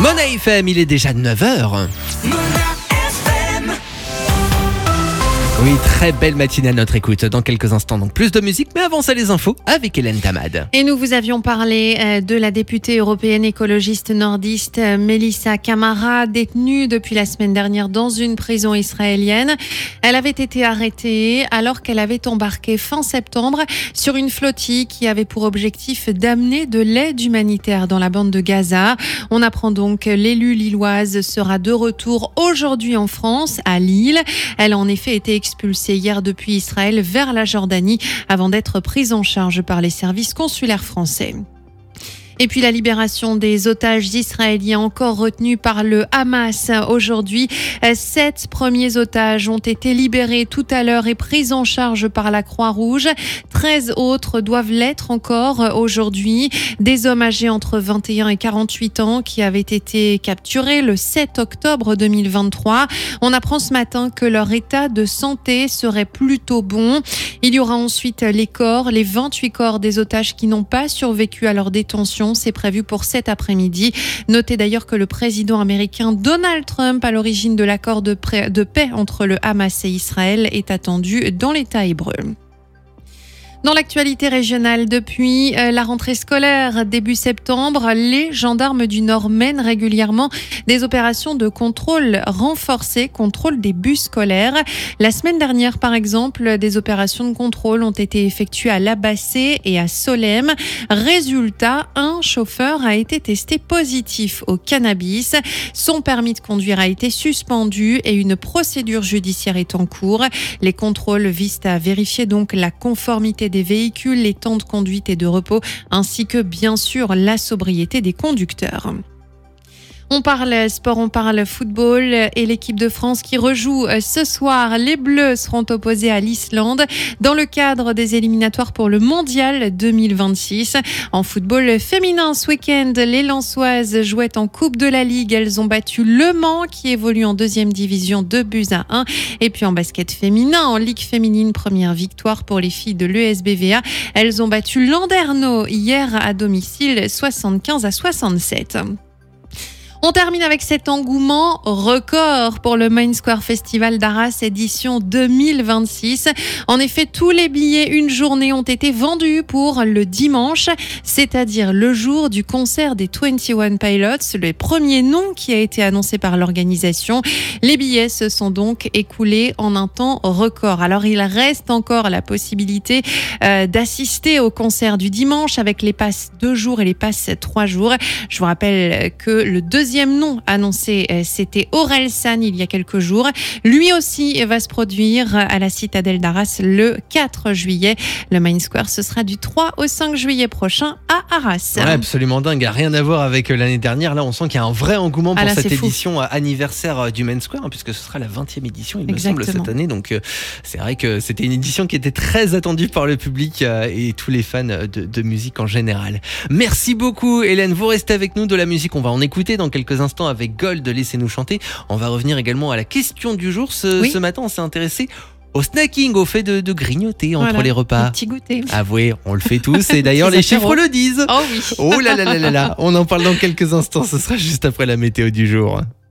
Mona FM, il est déjà 9h. Oui, très belle matinée à notre écoute. Dans quelques instants, donc plus de musique, mais avant ça, les infos avec Hélène Tamad. Et nous vous avions parlé de la députée européenne écologiste nordiste Melissa Camara, détenue depuis la semaine dernière dans une prison israélienne. Elle avait été arrêtée alors qu'elle avait embarqué fin septembre sur une flottille qui avait pour objectif d'amener de l'aide humanitaire dans la bande de Gaza. On apprend donc que l'élue lilloise sera de retour aujourd'hui en France, à Lille. Elle a en effet été expulsée hier depuis Israël vers la Jordanie avant d'être prise en charge par les services consulaires français. Et puis la libération des otages israéliens encore retenus par le Hamas aujourd'hui. 7 premiers otages ont été libérés tout à l'heure et pris en charge par la Croix-Rouge. 13 autres doivent l'être encore aujourd'hui. Des hommes âgés entre 21 et 48 ans qui avaient été capturés le 7 octobre 2023. On apprend ce matin que leur état de santé serait plutôt bon. Il y aura ensuite les 28 corps des otages qui n'ont pas survécu à leur détention. C'est prévu pour cet après-midi. Notez d'ailleurs que le président américain Donald Trump, à l'origine de l'accord de paix entre le Hamas et Israël, est attendu dans l'État hébreu. Dans l'actualité régionale, depuis la rentrée scolaire début septembre, les gendarmes du Nord mènent régulièrement des opérations de contrôle renforcées, contrôle des bus scolaires. La semaine dernière, par exemple, des opérations de contrôle ont été effectuées à Labassé et à Solesmes. Résultat, un chauffeur a été testé positif au cannabis. Son permis de conduire a été suspendu et une procédure judiciaire est en cours. Les contrôles visent à vérifier donc la conformité des véhicules, les temps de conduite et de repos, ainsi que bien sûr la sobriété des conducteurs. On parle sport, on parle football et l'équipe de France qui rejoue ce soir. Les Bleus seront opposés à l'Islande dans le cadre des éliminatoires pour le Mondial 2026. En football féminin ce week-end, les Lensoises jouaient en Coupe de la Ligue. Elles ont battu Le Mans qui évolue en 2e division 2-1. Et puis en basket féminin, en Ligue féminine, première victoire pour les filles de l'ESBVA. Elles ont battu Landerneau hier à domicile 75-67. On termine avec cet engouement record pour le Main Square Festival d'Arras édition 2026. En effet, tous les billets une journée ont été vendus pour le dimanche, c'est-à-dire le jour du concert des 21 Pilots, le premier nom qui a été annoncé par l'organisation. Les billets se sont donc écoulés en un temps record. Alors, il reste encore la possibilité d'assister au concert du dimanche avec les passes 2 jours et les passes 3 jours. Je vous rappelle que le deuxième nom annoncé, c'était Orelsan il y a quelques jours. Lui aussi va se produire à la Citadelle d'Arras le 4 juillet. Le Main Square, ce sera du 3 au 5 juillet prochain à Arras. Ouais, absolument dingue. Rien à voir avec l'année dernière. Là, on sent qu'il y a un vrai engouement pour cette édition anniversaire du Main Square, puisque ce sera la 20e édition, il me semble, cette année. Donc, c'est vrai que c'était une édition qui était très attendue par le public et tous les fans de musique en général. Merci beaucoup, Hélène. Vous restez avec nous. De la musique, on va en écouter dans quelques instants avec Gold, Laissez-nous chanter. On va revenir également à la question du jour. Ce matin, on s'est intéressé au snacking, au fait de grignoter entre les repas. Un petit goûter. Avouez, on le fait tous et d'ailleurs les chiffres le disent. Oh oui. Oh là là là là là. On en parle dans quelques instants, ce sera juste après la météo du jour.